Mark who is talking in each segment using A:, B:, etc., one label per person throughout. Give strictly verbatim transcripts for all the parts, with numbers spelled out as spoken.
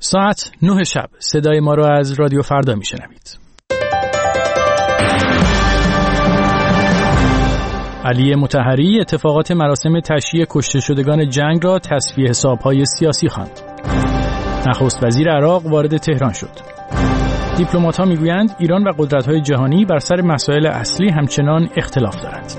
A: ساعت نه شب صدای ما را از رادیو فردا میشنوید. علی مطهری اتفاقات مراسم تشییع کشته شدگان جنگ را تصفیه حساب‌های سیاسی خواند. نخست وزیر عراق وارد تهران شد. دیپلمات‌ها میگویند ایران و قدرت‌های جهانی بر سر مسائل اصلی همچنان اختلاف دارند.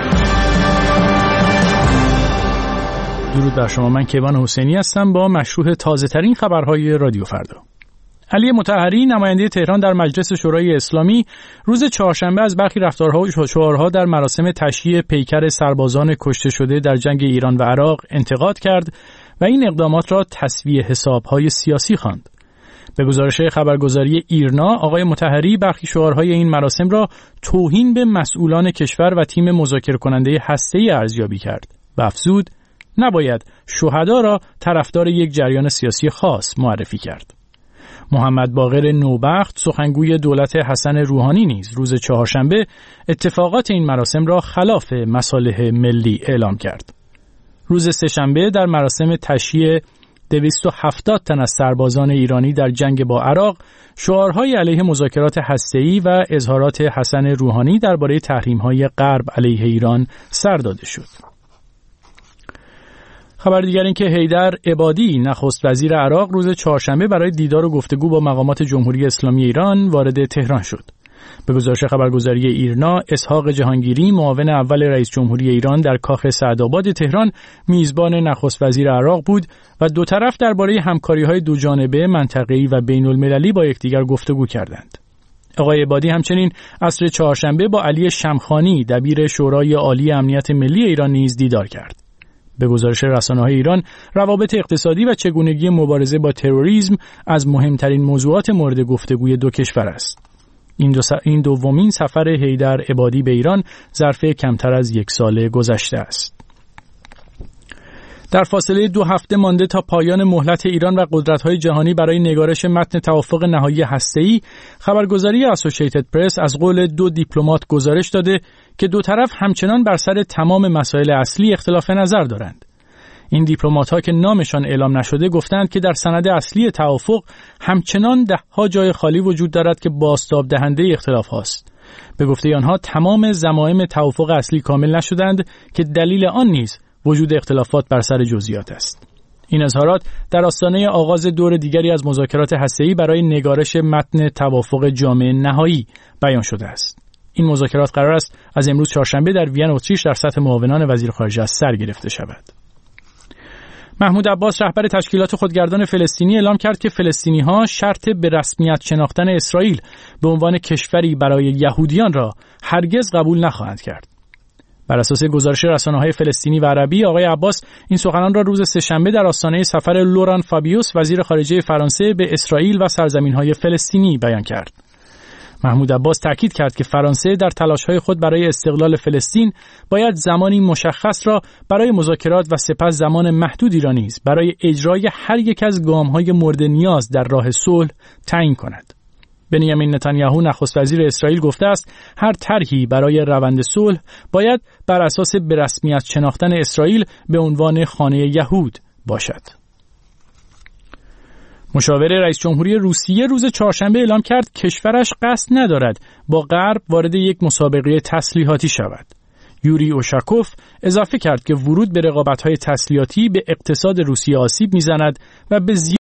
A: درود بر شما، من کیوان حسینی هستم با مشروح تازه‌ترین خبرهای رادیو فردا. علی مطهری نماینده تهران در مجلس شورای اسلامی روز چهارشنبه از برخی رفتارها و شعارها در مراسم تشییع پیکر سربازان کشته شده در جنگ ایران و عراق انتقاد کرد و این اقدامات را تسویه حساب‌های سیاسی خواند. به گزارش خبرگزاری ایرنا، آقای مطهری برخی شعارهای این مراسم را توهین به مسئولان کشور و تیم مذاکره کننده هسته‌ای ارزیابی کرد و افزود نباید شهدا را طرفدار یک جریان سیاسی خاص معرفی کرد. محمد باقر نوبخت سخنگوی دولت حسن روحانی نیز روز چهارشنبه اتفاقات این مراسم را خلاف مصالح ملی اعلام کرد. روز سه‌شنبه در مراسم تشییع دویست و هفتاد تن از سربازان ایرانی در جنگ با عراق شعارهای علیه مذاکرات هسته‌ای و اظهارات حسن روحانی درباره تحریم‌های غرب علیه ایران سر داده شد. خبر دیگر این که حیدر عبادی نخست وزیر عراق روز چهارشنبه برای دیدار و گفتگو با مقامات جمهوری اسلامی ایران وارد تهران شد. به گزارش خبرگزاری ایرنا، اسحاق جهانگیری معاون اول رئیس جمهوری ایران در کاخ سعدآباد تهران میزبان نخست وزیر عراق بود و دو طرف درباره همکاری‌های دو جانبه، منطقه‌ای و بین‌المللی با یکدیگر گفتگو کردند. آقای عبادی همچنین عصر چهارشنبه با علی شمخانی دبیر شورای عالی امنیت ملی ایران نیز دیدار کرد. به گزارش رسانه‌های ایران، روابط اقتصادی و چگونگی مبارزه با تروریسم از مهمترین موضوعات مورد گفتگوی دو کشور است. این دو س... این دومین سفر حیدر عبادی به ایران ظرف کمتر از یک سال گذشته است. در فاصله دو هفته مانده تا پایان مهلت ایران و قدرت‌های جهانی برای نگارش متن توافق نهایی هسته‌ای، خبرگزاری اسوسییتد پرس از قول دو دیپلمات گزارش داده که دو طرف همچنان بر سر تمام مسائل اصلی اختلاف نظر دارند. این دیپلمات‌ها که نامشان اعلام نشده گفتند که در سند اصلی توافق همچنان ده‌ها جای خالی وجود دارد که بازتاب دهنده اختلاف هاست. به گفته آنها تمام ضمایم توافق اصلی کامل نشدند که دلیل آن نیز وجود اختلافات بر سر جزئیات است. این اظهارات در آستانه آغاز دور دیگری از مذاکرات هسته‌ای برای نگارش متن توافق جامع نهایی بیان شده است. این مذاکرات قرار است از امروز چهارشنبه در وین اتریش در سطح معاونان وزیر خارجه از سر گرفته شود. محمود عباس رهبر تشکیلات خودگردان فلسطینی اعلام کرد که فلسطینی‌ها شرط به رسمیت شناختن اسرائیل به عنوان کشوری برای یهودیان را هرگز قبول نخواهند کرد. بر اساس گزارش رسانه‌های فلسطینی و عربی، آقای عباس این سخنان را روز سه‌شنبه در آستانه سفر لوران فابیوس وزیر خارجه فرانسه به اسرائیل و سرزمین‌های فلسطینی بیان کرد. محمود عباس تاکید کرد که فرانسه در تلاش‌های خود برای استقلال فلسطین باید زمانی مشخص را برای مذاکرات و سپس زمان محدودی را نیز برای اجرای هر یک از گام‌های مورد نیاز در راه صلح تعیین کند. بنیامین نتانیاهو نخست وزیر اسرائیل گفته است هر طرحی برای روند صلح باید بر اساس به رسمیت شناختن اسرائیل به عنوان خانه یهود باشد. مشاور رئیس جمهوری روسیه روز چهارشنبه اعلام کرد کشورش قصد ندارد با غرب وارد یک مسابقه تسلیحاتی شود. یوری اوشاکوف اضافه کرد که ورود به رقابت‌های تسلیحاتی به اقتصاد روسیه آسیب می‌زند و به